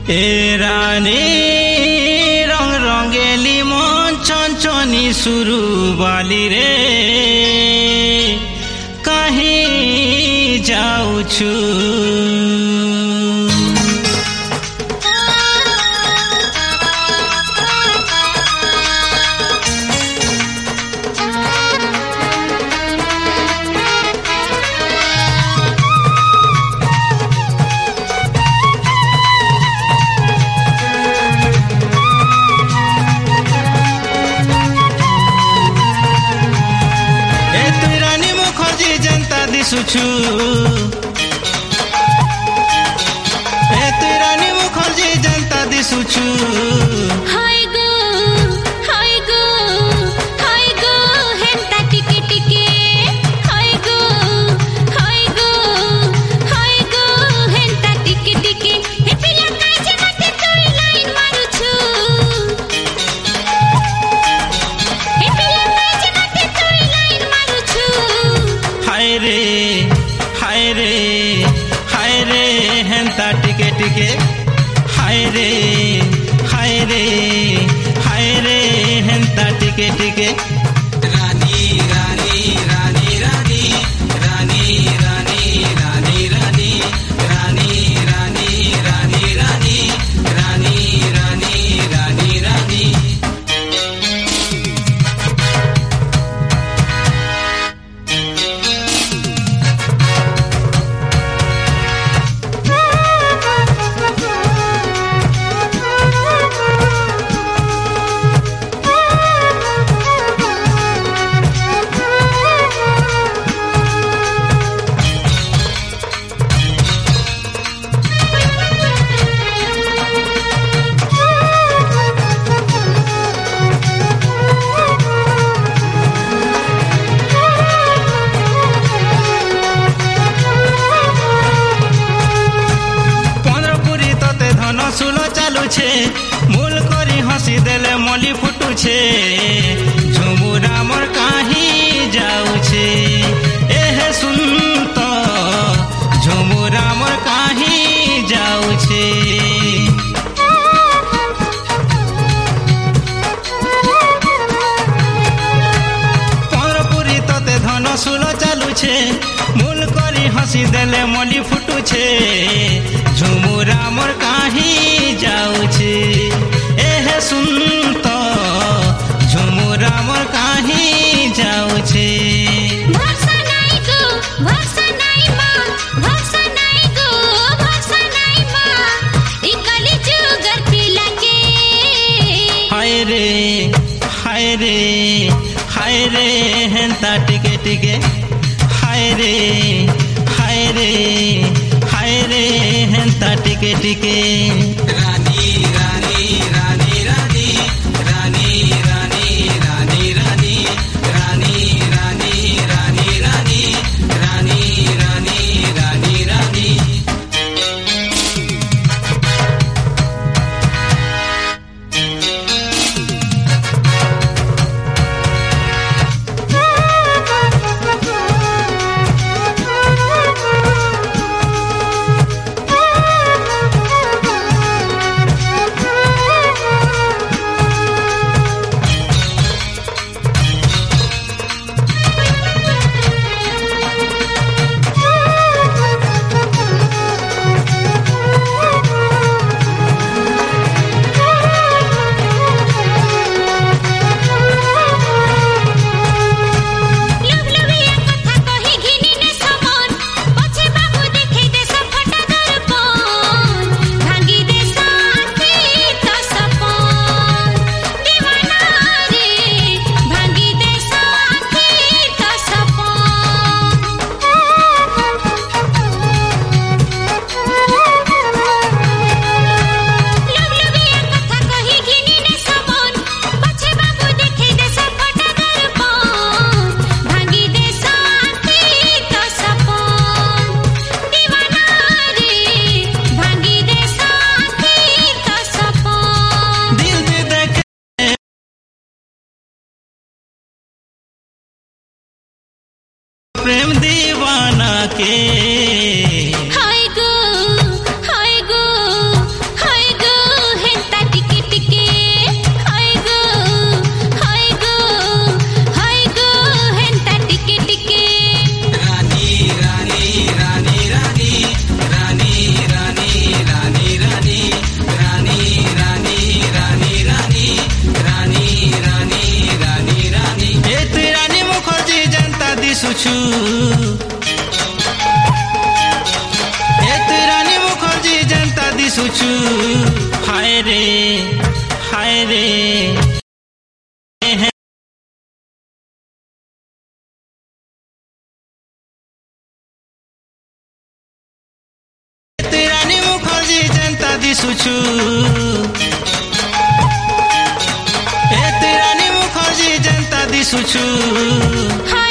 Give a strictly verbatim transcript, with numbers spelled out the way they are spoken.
ए रानी रंग रंगेली मन चंचनी सुरु बाली रे कहीं जाऊ छु दिसुछु ए तु रानी मुखर्जी जनता दिसुछु हाय गो हाय गो हाय गो हेंता टिके टिके हाय गो हाय गो हाय गो हेंता टिके टिके हे पिला काजे मते तोय लाइन मारुछु हे पिला काजे मते तोय लाइन मारुछु हाय रे हाय रे हाय रे हेंता टिके टिके हाय रे हाय रे हाय रे हेंता टिके टिके रानी रानी रानी रानी रानी रानी रानी रानी रानी रानी रानी रानी रानी रानी रानी रानी सुलो चालू छे मूल करी हसी देले मली फुटू छे झुमुरा मोर काही जाऊ छे एहे सुन तो झुमुरा मोर काही जाऊ छे पंद्रपुरी तते धन सुलो चालू छे मूल करी हसी देले मली फुटू छे झुमुरा मोर काही जाऊ छे एहे सुन तो झुमुरा मोर काही जाऊ छे भरसा नाई गो भरसा नाई मां भरसा नाई गो भरसा नाई मां इकली जुगर पिला के हाय रे हाय रे हाय रे हेंता टिके टिके हाय रे हाय रे हाय रे हेंता टिके टिके रानी रानी रानी रानी रानी रानी रानी रानी रानी रानी रानी रानी रानी रानी रानी रानी दिसुछु हाय रे हाय रे रानी मुखर्जी जनता दिसुछु ए रानी मुखर्जी जनता दिसुछु हाय